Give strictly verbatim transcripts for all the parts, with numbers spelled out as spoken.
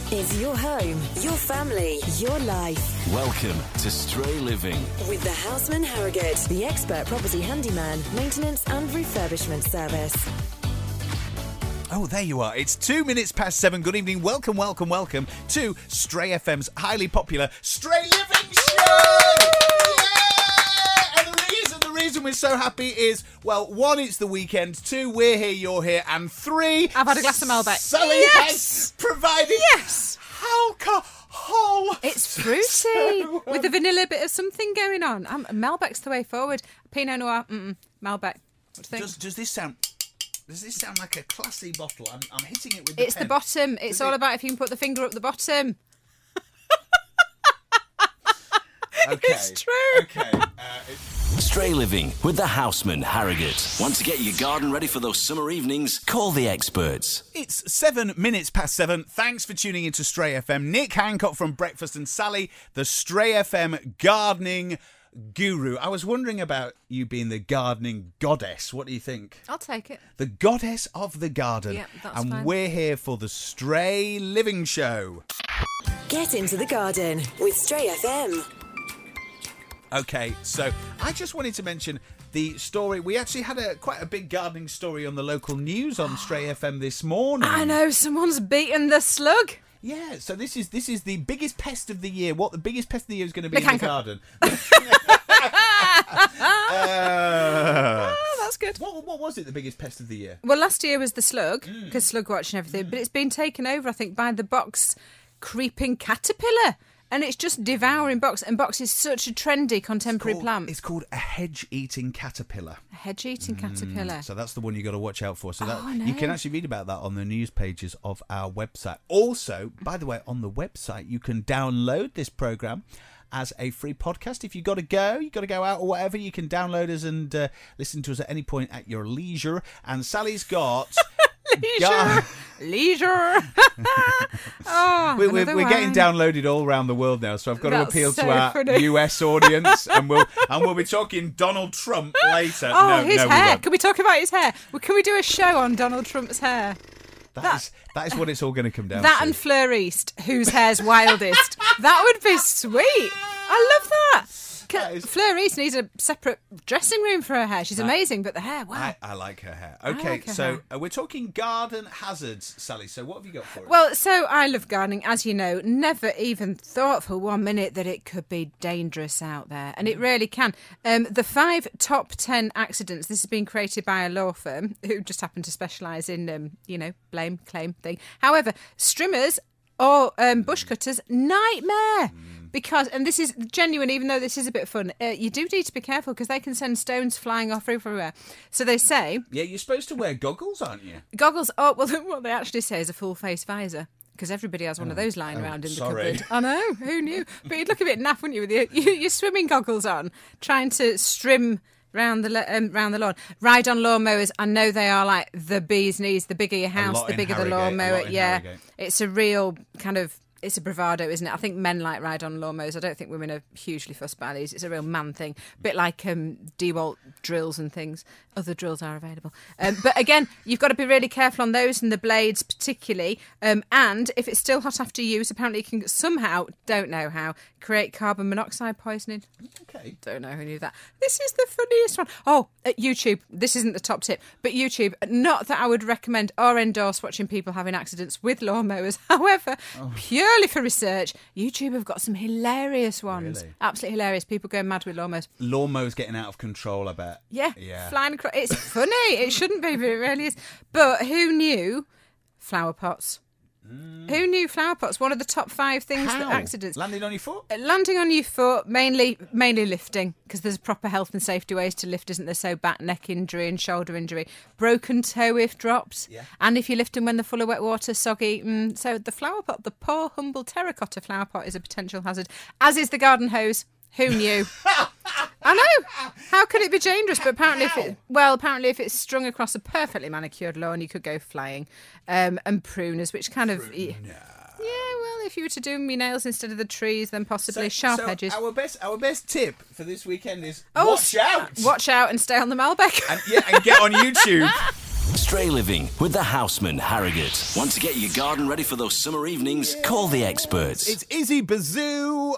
is your home, your family, your life. Welcome to Stray Living with the Houseman Harrogate, the expert property handyman, maintenance and refurbishment service. Oh, there you are. It's two minutes past seven. Good evening. Welcome, welcome, welcome to Stray F M's highly popular Stray Living Show! Yeah! And the reason, the reason we're so happy is, well, one, it's the weekend. Two, we're here, you're here. And three... I've had a glass of Malbec. Sally yes! has provided... Yes! Alcohol! It's fruity, so, um, with a vanilla bit of something going on. Um, Malbec's the way forward. Pinot Noir, mm-mm. Malbec. What do you think? Does, does this sound... Does this sound like a classy bottle? I'm, I'm hitting it with the It's pen. the bottom. It's Does all it... about if you can put the finger up the bottom. Okay. It's true. Okay. Uh, it's... Stray Living with the Houseman Harrogate. Want to get your garden ready for those summer evenings? Call the experts. It's seven minutes past seven. Thanks for tuning into Stray F M. Nick Hancock from Breakfast and Sally, the Stray F M gardening guru. I was wondering about you being the gardening goddess. What do you think? I'll take it. The goddess of the garden. Yeah, that's and fine. We're here for the Stray Living Show. Get into the garden with Stray F M. Okay, so I just wanted to mention the story. We actually had a quite a big gardening story on the local news on Stray F M this morning. I know, someone's beaten the slug. Yeah, so this is this is the biggest pest of the year. What the biggest pest of the year is going to be Big in Hancock. the garden. uh, Oh, that's good. what, what was it, the biggest pest of the year? Well, last year was the slug, because slug watch and everything, but it's been taken over, I think, by the box creeping caterpillar. And it's just devouring box. And box is such a trendy contemporary Called- plant. It's called a hedge-eating caterpillar. A hedge-eating caterpillar. So that's the one you got to watch out for. So that Oh, no. you can actually read about that on the news pages of our website. Also, by the way, on the website you can download this program as a free podcast. If you got to go, you got to go out or whatever, you can download us and uh, listen to us at any point at your leisure. And Sally's got Leisure. Gar- Leisure. oh, we, we're another we're one. getting downloaded all around the world now, so I've got That's to appeal so to our funny. U S audience, and we'll and we'll be talking Donald Trump later. Oh, no, his no, we hair. won't. Can we talk about his hair? Well, can we do a show on Donald Trump's hair? That is that is what it's all going to come down That to. and Fleur East, whose hair's wildest. That would be sweet. I love that. That is- Fleur East needs a separate dressing room for her hair. She's That- amazing, but the hair, wow. I, I like her hair. Okay, like her so hair. uh, we're talking garden hazards, Sally. So what have you got for us? Well, so I love gardening, as you know. Never even thought for one minute that it could be dangerous out there, and it really can. Um, the five top ten accidents. This has been created by a law firm who just happen to specialise in, um, you know, blame claim thing. However, strimmers or um, bush cutters, nightmare. Because, and this is genuine, even though this is a bit fun, uh, you do need to be careful because they can send stones flying off everywhere. So they say, yeah, you're supposed to wear goggles, aren't you? goggles, oh, well, what they actually say is a full face visor. Because everybody has one of those lying oh, around in the sorry. cupboard. I know, who knew? But you'd look a bit naff, wouldn't you, with your, your, your swimming goggles on, trying to strim round the, la- um, round the lawn. Ride on lawnmowers, I know they are like the bee's knees. The bigger your house, lot the in bigger the Harrogate, a lawnmower. lot in Yeah, Harrogate. it's a real kind of... It's a bravado, isn't it? I think men like ride on lawnmowers. I don't think women are hugely fussed by these. It's a real man thing. A bit like um, DeWalt drills and things. Other drills are available. Um, but again, you've got to be really careful on those and the blades particularly. Um, and if it's still hot after use, apparently you can somehow, don't know how, create carbon monoxide poisoning. Okay. Don't know who knew that. This is the funniest one. Oh, at YouTube. This isn't the top tip, but YouTube. Not that I would recommend or endorse watching people having accidents with lawnmowers. However, Oh. purely for research, YouTube have got some hilarious ones. Really? Absolutely hilarious. People going mad with lawnmowers. Lawnmowers getting out of control, I bet. Yeah, Yeah. flying across. It's funny. It shouldn't be, but it really is. But who knew flower pots? Who knew flower pots? One of the top five things that How? accidents. Landing on your foot? Landing on your foot, mainly mainly lifting, because there's proper health and safety ways to lift, isn't there? So back, neck injury and shoulder injury. Broken toe if dropped. Yeah. And if you're lifting when they're full of wet water, soggy. Mm, so the flower pot, the poor, humble terracotta flower pot is a potential hazard, as is the garden hose. Who knew? I know. How could it be dangerous? But apparently, if it well, apparently if it's strung across a perfectly manicured lawn, you could go flying. Um, and pruners, which kind of yeah, well, if you were to do your nails instead of the trees, then possibly sharp so edges. Our best, our best tip for this weekend is Oh, watch out. Watch out and stay on the Malbec. And, yeah, and get on YouTube. Stray Living with the Houseman Harrogate. Want to get your garden ready for those summer evenings? Call the experts. It's Izzy Bazoo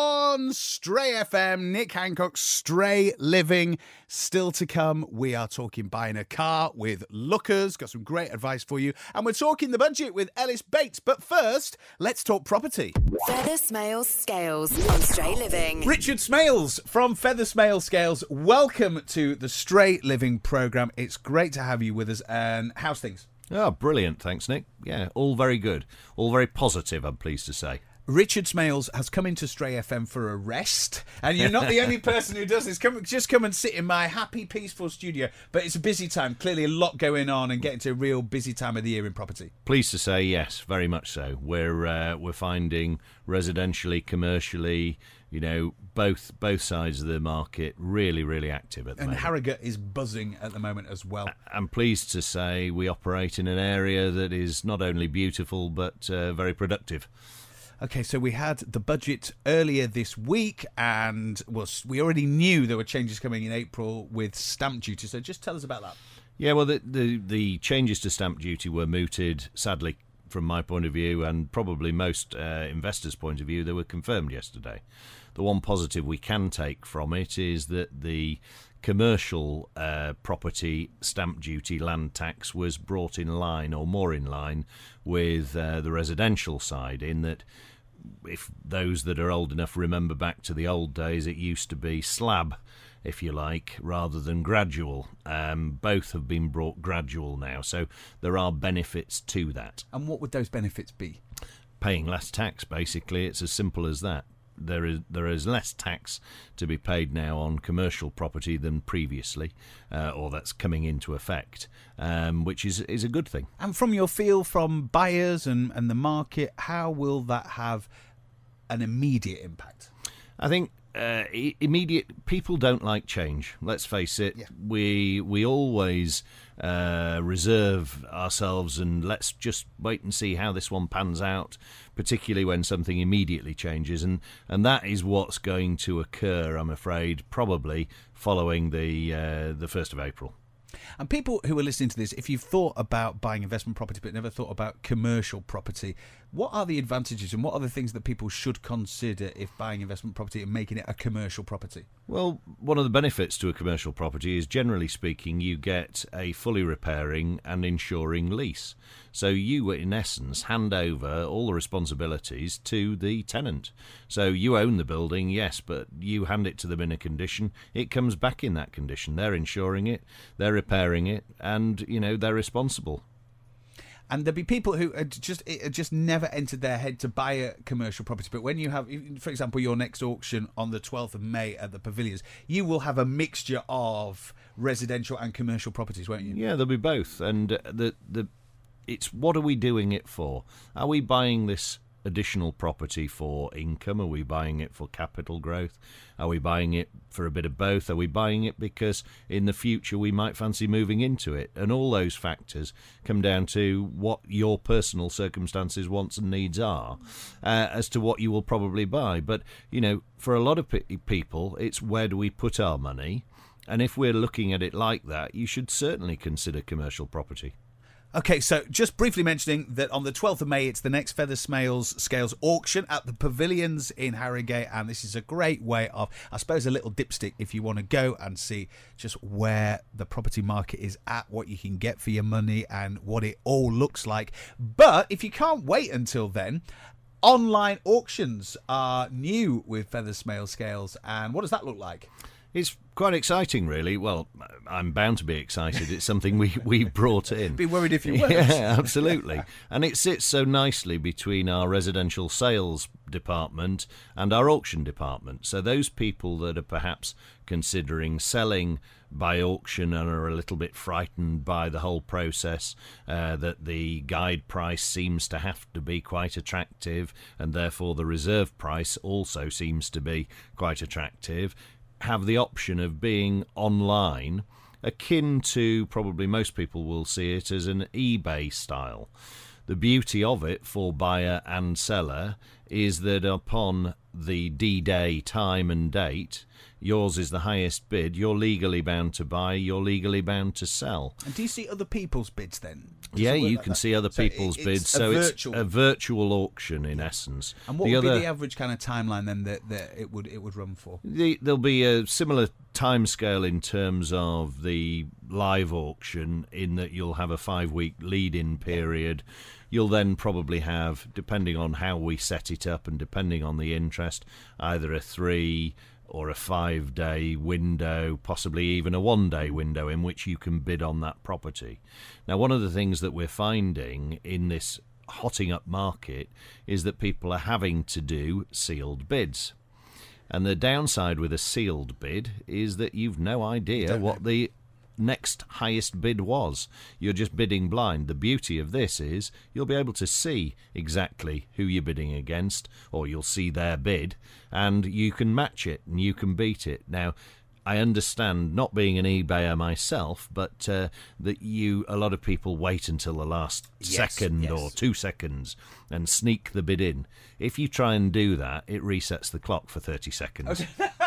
on Stray F M. Nick Hancock's Stray Living. Still to come, we are talking buying a car with Lookers. Got some great advice for you. And we're talking the budget with Ellis Bates. But first, let's talk property. Feather Smales Scales on Stray Living. Richard Smales from Feather Smales Scales. Welcome to the Stray Living programme. It's great to have you with us. And how's things? Oh, brilliant. Thanks, Nick. Yeah, all very good. All very positive, I'm pleased to say. Richard Smales has come into Stray F M for a rest, and you're not the only person who does this. Come, just come and sit in my happy, peaceful studio. But it's a busy time. Clearly a lot going on and getting to a real busy time of the year in property. Pleased to say, yes, very much so. We're uh, we're finding residentially, commercially, you know, both both sides of the market really, really active at the and moment. And Harrogate is buzzing at the moment as well. I'm pleased to say we operate in an area that is not only beautiful but uh, very productive. Okay, so we had the budget earlier this week, and well, we already knew there were changes coming in April with stamp duty. So just tell us about that. Yeah, well, the the, the changes to stamp duty were mooted, sadly, from my point of view, and probably most uh, investors' point of view. They were confirmed yesterday. The one positive we can take from it is that the commercial uh, property stamp duty land tax was brought in line, or more in line, with uh, the residential side, in that if those that are old enough remember back to the old days, it used to be slab, if you like, rather than gradual. Um, both have been brought gradual now, so there are benefits to that. And what would those benefits be? Paying less tax, basically. It's as simple as that. There is there is less tax to be paid now on commercial property than previously, uh, or that's coming into effect, um, which is is a good thing. And from your feel from buyers and, and the market, how will that have an immediate impact? I think uh, immediate. People don't like change. Let's face it. Yeah. We we always uh, reserve ourselves and let's just wait and see how this one pans out, particularly when something immediately changes, and and that is what's going to occur, I'm afraid, probably following the uh, the first of April. And people who are listening to this, if you've thought about buying investment property but never thought about commercial property, what are the advantages and what are the things that people should consider if buying investment property and making it a commercial property? Well, one of the benefits to a commercial property is, generally speaking, you get a fully repairing and insuring lease. So you, in essence, hand over all the responsibilities to the tenant. So you own the building, yes, but you hand it to them in a condition. It comes back in that condition. They're insuring it, they're repairing it, and, you know, they're responsible. And there'll be people who are just it had just never entered their head to buy a commercial property. But when you have, for example, your next auction on the twelfth of May at the Pavilions, you will have a mixture of residential and commercial properties, won't you? Yeah, there'll be both. And uh, the the it's what are we doing it for? Are we buying this additional property for income? Are we buying it for capital growth? Are we buying it for a bit of both? Are we buying it because in the future we might fancy moving into it? And all those factors come down to what your personal circumstances, wants and needs are, uh, as to what you will probably buy. But, you know, for a lot of pe- people, it's where do we put our money? And if we're looking at it like that, you should certainly consider commercial property. Okay, so just briefly mentioning that on the twelfth of May, it's the next Feather Smales Scales auction at the Pavilions in Harrogate, and this is a great way of, I suppose, a little dipstick if you want to go and see just where the property market is at, what you can get for your money, and what it all looks like. But if you can't wait until then, online auctions are new with Feather Smales Scales, and what does that look like? It's quite exciting, really. Well, I'm bound to be excited. It's something we, we brought in. Be worried if you weren't. Yeah, absolutely. And it sits so nicely between our residential sales department and our auction department. So those people that are perhaps considering selling by auction and are a little bit frightened by the whole process, uh, that the guide price seems to have to be quite attractive, and therefore the reserve price also seems to be quite attractive, have the option of being online, akin to, probably most people will see it as an eBay style. The beauty of it for buyer and seller is that upon the D-Day time and date, yours is the highest bid, you're legally bound to buy, you're legally bound to sell. And do you see other people's bids then? Does Yeah, it work you like can that? see other So it- people's it's bids. a So virtual- it's a virtual auction in essence. And what the would other, be the average kind of timeline then that, that it would it would run for? The, there'll be a similar timescale in terms of the live auction, in that you'll have a five-week lead-in period. You'll then probably have, depending on how we set it up and depending on the interest, either a three or a five-day window, possibly even a one-day window in which you can bid on that property. Now, one of the things that we're finding in this hotting up market is that people are having to do sealed bids. And the downside with a sealed bid is that you've no idea what the next highest bid was. You're just bidding blind. The beauty of this is you'll be able to see exactly who you're bidding against, or you'll see their bid, and you can match it and you can beat it. Now, I understand, not being an eBayer myself, but uh, that you a lot of people wait until the last Yes, second yes. or two seconds and sneak the bid in. If you try and do that, it resets the clock for thirty seconds.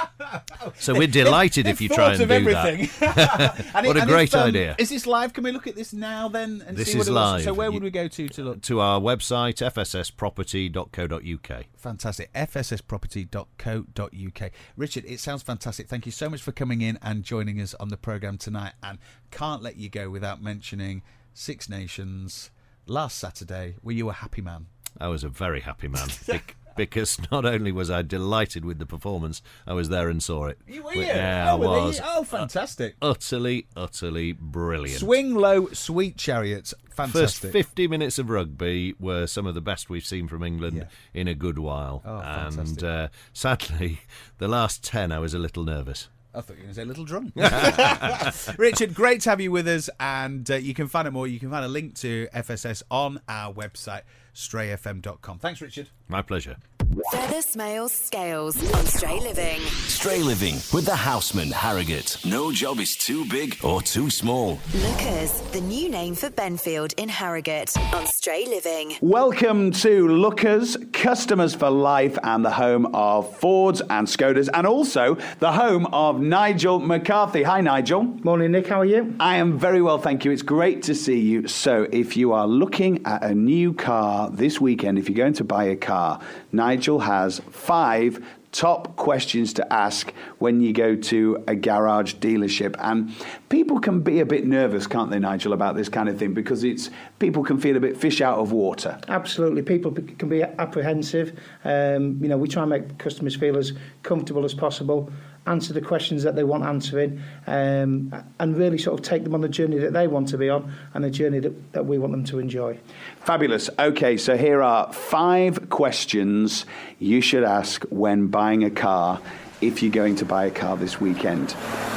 So we're delighted if you try and Thought do of everything. that. And What a and great if, um, idea. Is this live? Can we look at this now then? And This see what is it looks- live. So where would You- we go to to look? To our website, f s s property dot co dot u k. Fantastic. f s s property dot co dot u k. Richard, it sounds fantastic. Thank you so much for coming in and joining us on the programme tonight. And can't let you go without mentioning Six Nations last Saturday. Were you a happy man? I was a very happy man. bec- Because not only was I delighted with the performance, I was there and saw it. You were? Yeah, oh, I were they? was. Oh, fantastic. Utterly, utterly brilliant. Swing low, sweet chariots. First Fantastic. fifty minutes of rugby were some of the best we've seen from England Yeah. in a good while. Oh, and fantastic. uh, sadly, the last ten I was a little nervous. I thought you were going to say a little drunk. Richard, great to have you with us, and uh, you can find out more. You can find a link to F S S on our website, stray f m dot com. Thanks, Richard. My pleasure. Feather Smales Scales on Stray Living. Stray Living with the Houseman Harrogate. No job is too big or too small. Lookers, the new name for Benfield in Harrogate on Stray Living. Welcome to Lookers, customers for life, and the home of Fords and Skodas, and also the home of Nigel McCarthy. Hi, Nigel. Morning, Nick. How are you? I am very well, thank you. It's great to see you. So, if you are looking at a new car this weekend, if you're going to buy a car, Nigel has five top questions to ask when you go to a garage dealership. And people can be a bit nervous, can't they, Nigel, about this kind of thing, because it's people can feel a bit fish out of water. Absolutely. People be- can be apprehensive. Um, you know, we try and make customers feel as comfortable as possible, answer the questions that they want answering, um, and really sort of take them on the journey that they want to be on and the journey that, that we want them to enjoy. Fabulous. Okay, so here are five questions you should ask when buying a car if you're going to buy a car this weekend.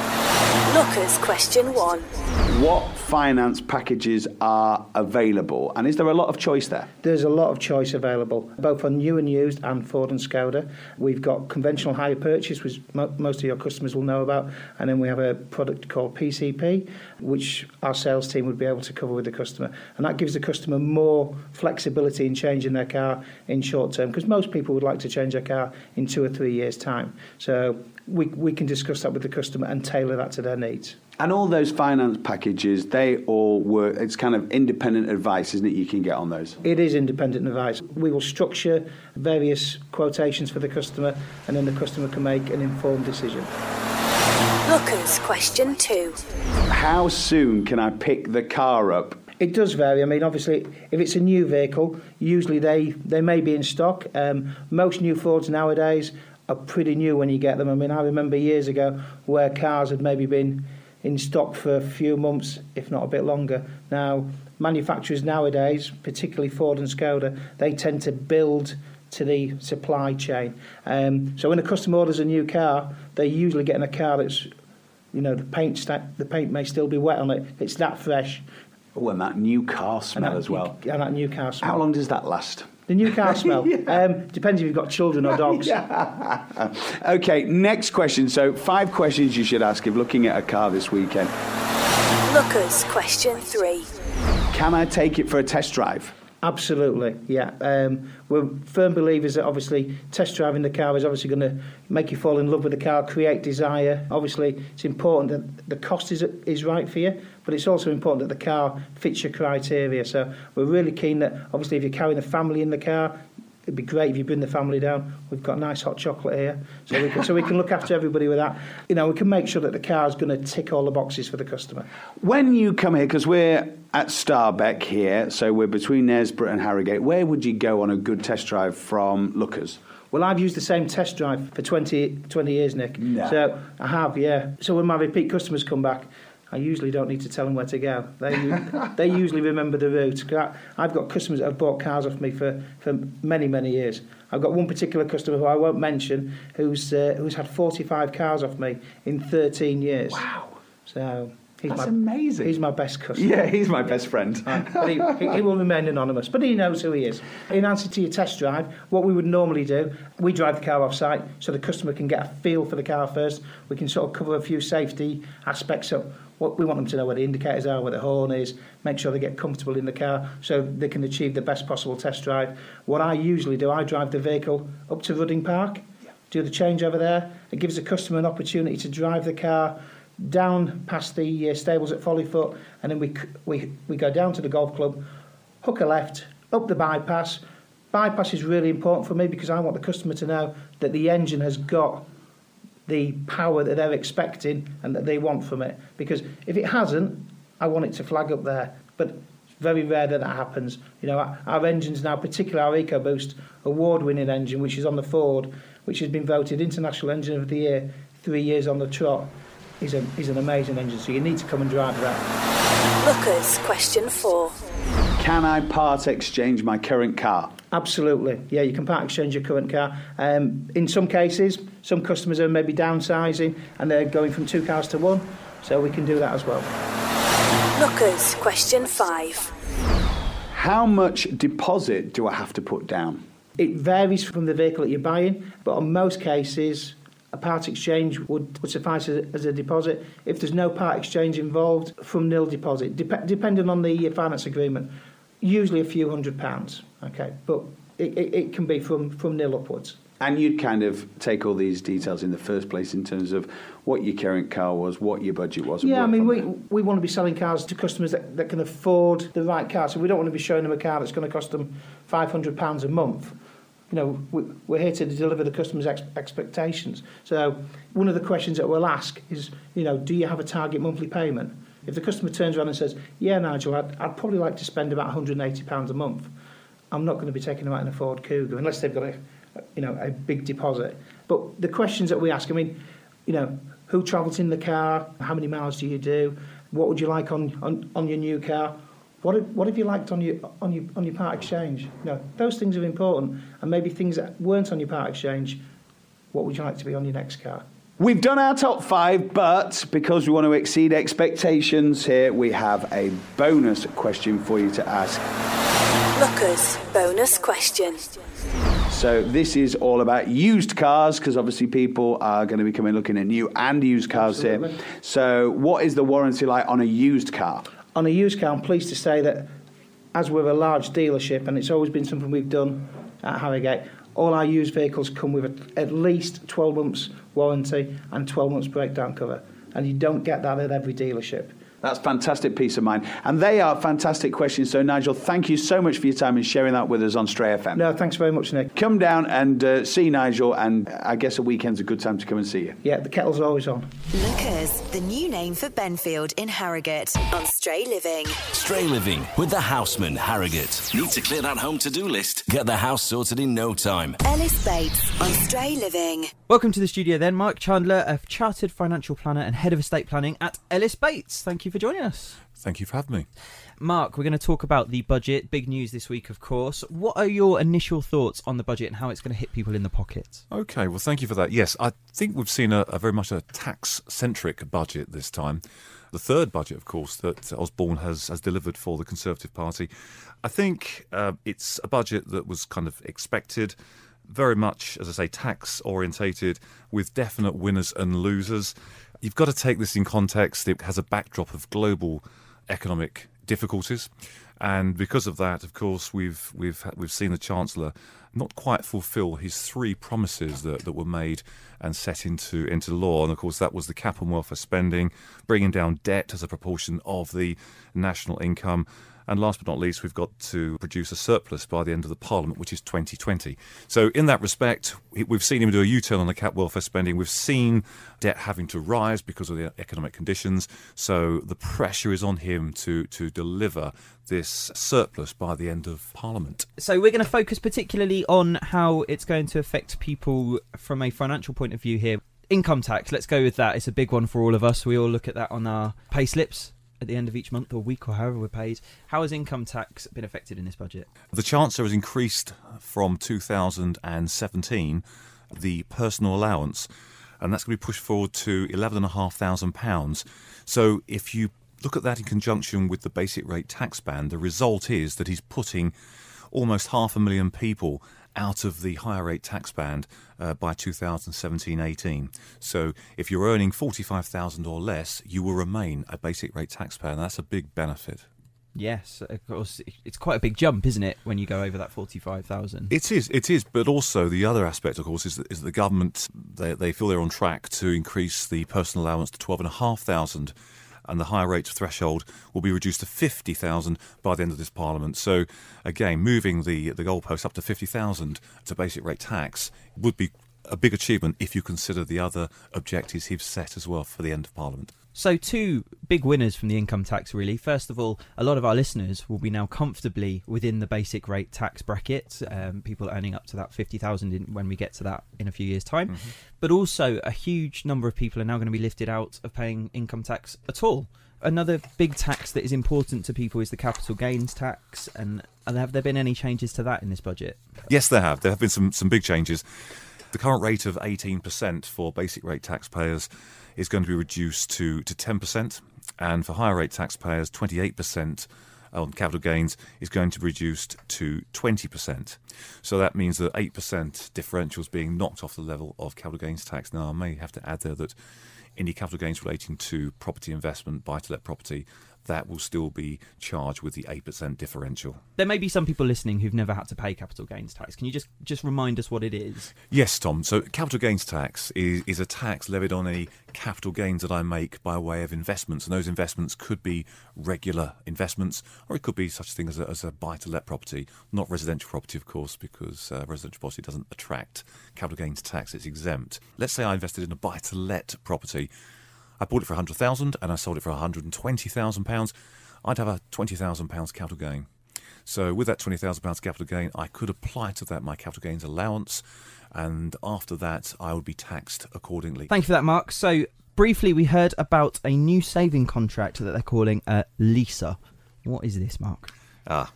Lookers question one. What finance packages are available, and is there a lot of choice there? There's a lot of choice available, both on new and used and Ford and Skoda. We've got conventional hire purchase, which mo- most of your customers will know about, and then we have a product called P C P, which our sales team would be able to cover with the customer. And that gives the customer more flexibility in changing their car in short term, because most people would like to change their car in two or three years' time. So we, we can discuss that with the customer and tailor that to their needs. And all those finance packages, they all work, it's kind of independent advice, isn't it, you can get on those? It is independent advice. We will structure various quotations for the customer, and then the customer can make an informed decision. Lookers question two. How soon can I pick the car up? It does vary. I mean, obviously, if it's a new vehicle, usually they, they may be in stock. Um, most new Fords nowadays are pretty new when you get them. I mean, I remember years ago where cars had maybe been in stock for a few months, if not a bit longer. Now, manufacturers nowadays, particularly Ford and Skoda, they tend to build to the supply chain. Um, so when a customer orders a new car, they're usually getting a car that's, you know, the paint sta- the paint may still be wet on it. It's that fresh. Oh, and that new car smell that, as well. And that new car smell. How long does that last? The new car smell. Yeah. um, depends if you've got children or dogs. Okay, next question. So, five questions you should ask if looking at a car this weekend. Lookers question three. Can I take it for a test drive? Absolutely, yeah. Um, we're firm believers that obviously test driving the car is obviously going to make you fall in love with the car, create desire. Obviously, it's important that the cost is is right for you, but it's also important that the car fits your criteria. So we're really keen that obviously if you're carrying a family in the car, it'd be great if you bring the family down. We've got nice hot chocolate here, so we can, so we can look after everybody with that. You know, we can make sure that the car is going to tick all the boxes for the customer. When you come here, because we're at Starbeck here, so we're between Knaresborough and Harrogate, where would you go on a good test drive from Lookers? Well, I've used the same test drive for twenty, twenty years, Nick. No. So I have, yeah. So when my repeat customers come back, I usually don't need to tell them where to go. They they usually remember the route. I've got customers that have bought cars off me for, for many, many years. I've got one particular customer who I won't mention who's uh, who's had forty-five cars off me in thirteen years. Wow. So he's That's my, amazing. He's my best customer. Yeah, he's my best friend. Right. But he, he, he will remain anonymous, but he knows who he is. In answer to your test drive, what we would normally do, we drive the car off site so the customer can get a feel for the car first. We can sort of cover a few safety aspects. So what we want them to know where the indicators are, where the horn is, make sure they get comfortable in the car so they can achieve the best possible test drive. What I usually do, I drive the vehicle up to Rudding Park, do the change over there. It gives the customer an opportunity to drive the car down past the uh, stables at Follyfoot, and then we, we we go down to the golf club, hook a left, up the bypass. Bypass is really important for me because I want the customer to know that the engine has got the power that they're expecting and that they want from it. Because if it hasn't, I want it to flag up there. But it's very rare that that happens. You know, our, our engines now, particularly our EcoBoost award-winning engine, which is on the Ford, which has been voted International Engine of the Year three years on the trot, is a is an amazing engine. So you need to come and drive that. Lookers, question four. Can I part exchange my current car? Absolutely, yeah, you can part exchange your current car. Um, in some cases, some customers are maybe downsizing and they're going from two cars to one, so we can do that as well. Lookers, question five. How much deposit do I have to put down? It varies from the vehicle that you're buying, but on most cases, a part exchange would, would suffice as a, as a deposit. If there's no part exchange involved, from nil deposit, Dep- depending on the finance agreement, usually a few hundred pounds, okay, but it, it, it can be from, from nil upwards. And you'd kind of take all these details in the first place in terms of what your current car was, what your budget was. And Yeah, I work mean, from we, there. we want to be selling cars to customers that, that can afford the right car, so we don't want to be showing them a car that's going to cost them five hundred pounds a month. You know, we, we're here to deliver the customer's ex- expectations. So one of the questions that we'll ask is, you know, do you have a target monthly payment? If the customer turns around and says, yeah, Nigel, I'd, I'd probably like to spend about one hundred eighty pounds a month, I'm not going to be taking them out in a Ford Cougar unless they've got a, you know, a big deposit. But the questions that we ask, I mean, you know, who travels in the car? How many miles do you do? What would you like on, on, on your new car? What have, what have you liked on your on your on your part exchange? You know, those things are important, and maybe things that weren't on your part exchange. What would you like to be on your next car? We've done our top five, but because we want to exceed expectations here, we have a bonus question for you to ask. Lookers, bonus question. So this is all about used cars, because obviously people are going to be coming looking at new and used cars Absolutely. here. So what is the warranty like on a used car? On a used car, I'm pleased to say that as we're a large dealership, and it's always been something we've done at Harrogate, all our used vehicles come with a, at least twelve months warranty and twelve months breakdown cover. And you don't get that at every dealership. That's fantastic peace of mind. And they are fantastic questions. So, Nigel, thank you so much for your time and sharing that with us on Stray F M. No, thanks very much, Nick. Come down and uh, see Nigel, and I guess a weekend's a good time to come and see you. Yeah, the kettle's always on. Lookers, the new name for Benfield in Harrogate on Stray Living. Stray Living with the Houseman, Harrogate. Need to clear that home to-do list? Get the house sorted in no time. Ellis Bates on Stray Living. Welcome to the studio then, Mike Chandler, a chartered financial planner and head of estate planning at Ellis Bates. Thank you for joining us. Thank you for having me. Mark, we're going to talk about the budget. Big news this week, of course. What are your initial thoughts on the budget and how it's going to hit people in the pockets? Okay, well, thank you for that. Yes, I think we've seen a, a very much a tax-centric budget this time. The third budget, of course, that Osborne has, has delivered for the Conservative Party. I think uh, it's a budget that was kind of expected, very much, as I say, tax-orientated, with definite winners and losers. You've got to take this in context. It has a backdrop of global economic difficulties. And because of that, of course, we've we've we've seen the Chancellor not quite fulfil his three promises that, that were made and set into into law. And of course, that was the cap on welfare spending, bringing down debt as a proportion of the national income. And last but not least, we've got to produce a surplus by the end of the Parliament, which is twenty twenty. So in that respect, we've seen him do a U-turn on the cap welfare spending. We've seen debt having to rise because of the economic conditions. So the pressure is on him to, to deliver this surplus by the end of Parliament. So we're going to focus particularly on how it's going to affect people from a financial point of view here. Income tax, let's go with that. It's a big one for all of us. We all look at that on our pay slips at the end of each month or week or however we're paid. How has income tax been affected in this budget? The Chancellor has increased from two thousand seventeen the personal allowance, and that's going to be pushed forward to eleven thousand five hundred pounds. So if you look at that in conjunction with the basic rate tax band, the result is that he's putting almost half a million people out of the higher rate tax band uh, by two thousand seventeen eighteen. So if you're earning forty-five thousand or less, you will remain a basic rate taxpayer, and that's a big benefit. Yes, of course. It's quite a big jump, isn't it, when you go over that forty-five thousand? It is, it is. But also the other aspect, of course, is that, is that the government, they, they feel they're on track to increase the personal allowance to twelve thousand five hundred, and the higher rate threshold will be reduced to fifty thousand by the end of this Parliament. So, again, moving the, the goalpost up to fifty thousand to basic rate tax would be a big achievement if you consider the other objectives he's set as well for the end of Parliament. So two big winners from the income tax, really. First of all, a lot of our listeners will be now comfortably within the basic rate tax bracket, um, people earning up to that fifty thousand in, when we get to that in a few years' time. Mm-hmm. But also a huge number of people are now going to be lifted out of paying income tax at all. Another big tax that is important to people is the capital gains tax. And have there been any changes to that in this budget? Yes, there have. There have been some, some big changes. The current rate of eighteen percent for basic rate taxpayers is going to be reduced to, to ten percent, and for higher rate taxpayers, twenty-eight percent on capital gains is going to be reduced to twenty percent. So that means that eight percent differential is being knocked off the level of capital gains tax. Now, I may have to add there that any capital gains relating to property investment, buy-to-let property, that will still be charged with the eight percent differential. There may be some people listening who've never had to pay capital gains tax. Can you just, just remind us what it is? Yes, Tom. So capital gains tax is, is a tax levied on any capital gains that I make by way of investments. And those investments could be regular investments, or it could be such a thing as a, as a buy-to-let property. Not residential property, of course, because uh, residential property doesn't attract capital gains tax. It's exempt. Let's say I invested in a buy-to-let property. I bought it for one hundred thousand pounds and I sold it for one hundred twenty thousand pounds. I'd have a twenty thousand pounds capital gain. So with that twenty thousand pounds capital gain, I could apply to that my capital gains allowance, and after that I would be taxed accordingly. Thank you for that, Mark. So briefly, we heard about a new saving contract that they're calling a LISA. What is this, Mark? Ah,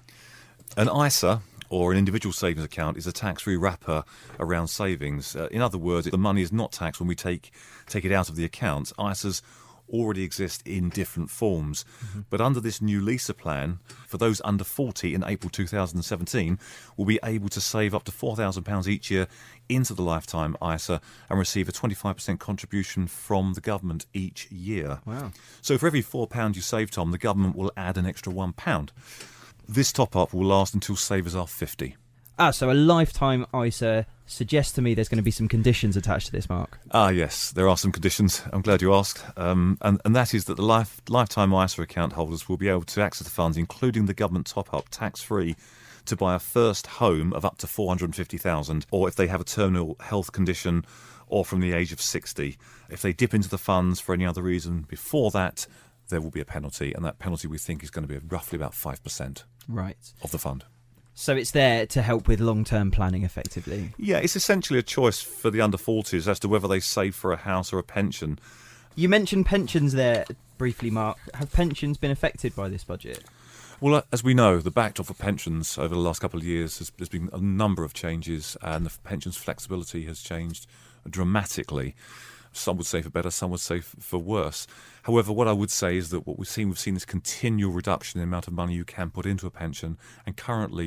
an I S A, or an individual savings account, is a tax-free wrapper around savings. Uh, in other words, the money is not taxed when we take take it out of the account. I S As already exist in different forms. Mm-hmm. But under this new LISA plan, for those under forty in April two thousand seventeen, will be able to save up to four thousand pounds each year into the lifetime I S A and receive a twenty-five percent contribution from the government each year. Wow. So for every four pounds you save, Tom, the government will add an extra one pound. This top-up will last until savers are fifty. Ah, so a lifetime I S A suggests to me there's going to be some conditions attached to this, Mark. Ah, yes, there are some conditions. I'm glad you asked. Um, and, and that is that the life, lifetime I S A account holders will be able to access the funds, including the government top-up, tax-free, to buy a first home of up to four hundred fifty thousand dollars, or if they have a terminal health condition, or from the age of sixty. If they dip into the funds for any other reason before that, there will be a penalty, and that penalty we think is going to be roughly about five percent right. of the fund. So it's there to help with long-term planning, effectively. Yeah, it's essentially a choice for the under forties as to whether they save for a house or a pension. You mentioned pensions there briefly, Mark. Have pensions been affected by this budget? Well, as we know, the backdrop for pensions over the last couple of years has there's been a number of changes, and the pensions flexibility has changed dramatically. Some would say for better, some would say for worse. However, what I would say is that what we've seen, we've seen this continual reduction in the amount of money you can put into a pension, and currently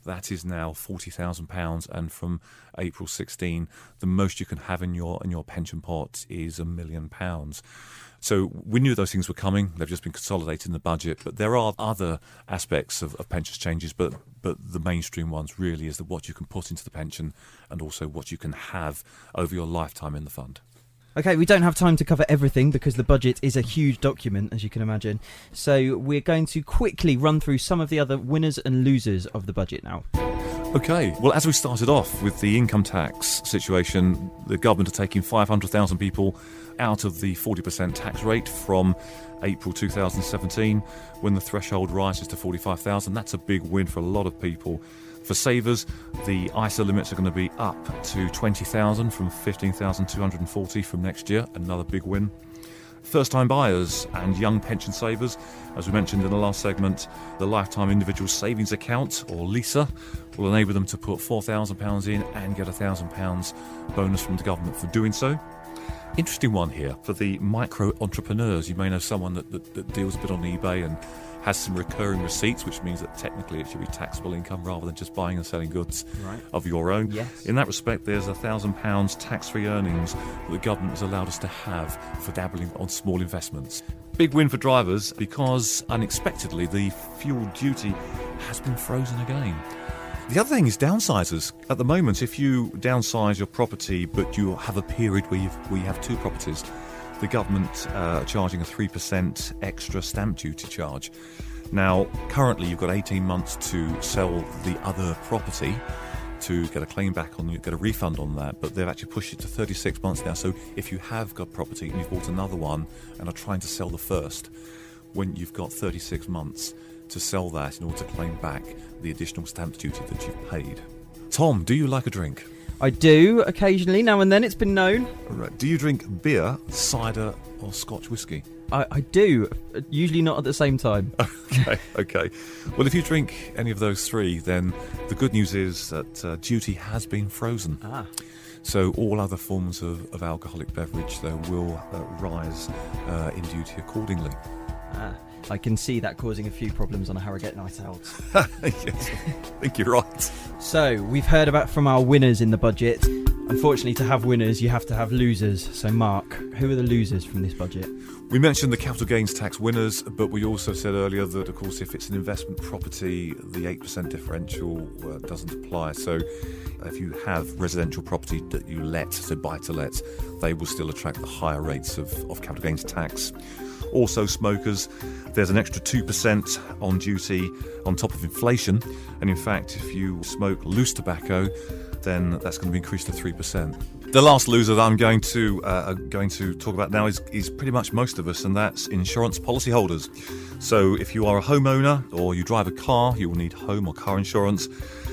that is now forty thousand pounds, and from April sixteen, the most you can have in your in your pension pot is a million pounds. So we knew those things were coming. They've just been consolidated in the budget. But there are other aspects of, of pensions changes, but but the mainstream ones really is that what you can put into the pension and also what you can have over your lifetime in the fund. Okay, we don't have time to cover everything because the budget is a huge document, as you can imagine. So we're going to quickly run through some of the other winners and losers of the budget now. Okay, well, as we started off with the income tax situation, the government are taking five hundred thousand people out of the forty percent tax rate from April two thousand seventeen, when the threshold rises to forty-five thousand. That's a big win for a lot of people. For savers, the I S A limits are going to be up to twenty thousand from fifteen thousand two hundred forty from next year, another big win. First-time buyers and young pension savers, as we mentioned in the last segment, the Lifetime Individual Savings Account, or LISA, will enable them to put four thousand pounds in and get a one thousand pounds bonus from the government for doing so. Interesting one here for the micro-entrepreneurs. You may know someone that, that, that deals a bit on eBay and has some recurring receipts, which means that technically it should be taxable income rather than just buying and selling goods right. of your own. Yes. In that respect, there's a one thousand pounds tax-free earnings that the government has allowed us to have for dabbling on small investments. Big win for drivers because, unexpectedly, the fuel duty has been frozen again. The other thing is downsizers. At the moment, if you downsize your property but you have a period where, you've, where you have two properties, the government uh, are charging a three percent extra stamp duty charge. Now, currently you've got eighteen months to sell the other property to get a claim back on, get a refund on that, but they've actually pushed it to thirty-six months now. So if you have got property and you've bought another one and are trying to sell the first, when you've got thirty-six months to sell that in order to claim back the additional stamp duty that you've paid. Tom, do you like a drink? I do, occasionally, now and then, it's been known. Right. Do you drink beer, cider or Scotch whisky? I, I do, usually not at the same time. Okay, okay. Well, if you drink any of those three, then the good news is that uh, duty has been frozen. Ah. So all other forms of, of alcoholic beverage, though, will uh, rise uh, in duty accordingly. Ah. I can see that causing a few problems on a Harrogate night out. Yes, I think you're right. So, we've heard about from our winners in the budget. Unfortunately, to have winners, you have to have losers. So, Mark, who are the losers from this budget? We mentioned the capital gains tax winners, but we also said earlier that, of course, if it's an investment property, the eight percent differential uh, doesn't apply. So if you have residential property that you let, so buy to let, they will still attract the higher rates of, of capital gains tax. Also, smokers, there's an extra two percent on duty on top of inflation. And in fact, if you smoke loose tobacco, then that's going to be increased to three percent. The last loser that I'm going to uh, going to talk about now is, is pretty much most of us, and that's insurance policyholders. So if you are a homeowner or you drive a car, you will need home or car insurance.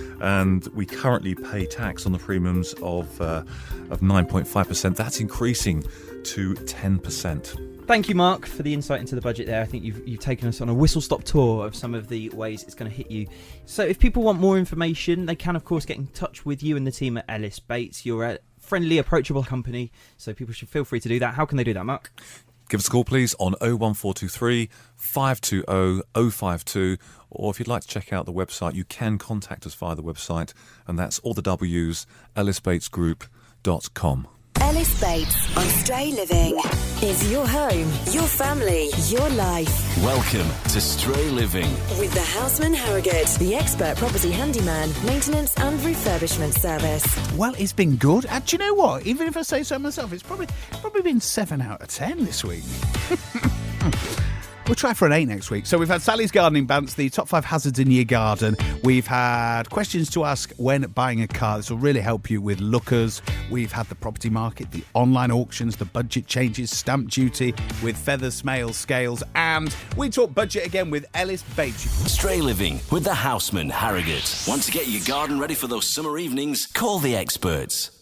And we currently pay tax on the premiums of uh, of nine point five percent. That's increasing to ten percent. Thank you, Mark, for the insight into the budget there. I think you've, you've taken us on a whistle-stop tour of some of the ways it's going to hit you. So if people want more information, they can, of course, get in touch with you and the team at Ellis Bates. You're a friendly, approachable company, so people should feel free to do that. How can they do that, Mark? Give us a call, please, on oh one four two three, five two oh, oh five two, or if you'd like to check out the website, you can contact us via the website, and that's all the W's, ellis bates group dot com. Ellis Bates on Stray Living is your home, your family, your life. Welcome to Stray Living With the Houseman Harrogate, the expert property handyman, maintenance and refurbishment service. Well, it's been good. And do you know what? Even if I say so myself, it's probably probably been seven out of ten this week. We'll try for an eight next week. So we've had Sally's Gardening Bants, the top five hazards in your garden. We've had questions to ask when buying a car. This will really help you with lookers. We've had the property market, the online auctions, the budget changes, stamp duty with feathers, snails, scales, and we talk budget again with Ellis Bates. Stray Living with the Houseman Harrogate. Want to get your garden ready for those summer evenings? Call the experts.